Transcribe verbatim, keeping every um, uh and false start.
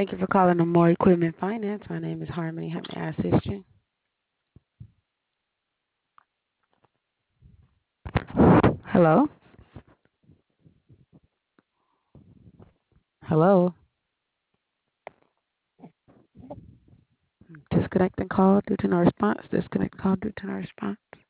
Thank you for calling the More Equipment Finance. My name is Harmony. How may I assist you? Hello? Hello? Disconnecting call due to no response. Disconnect call due to no response.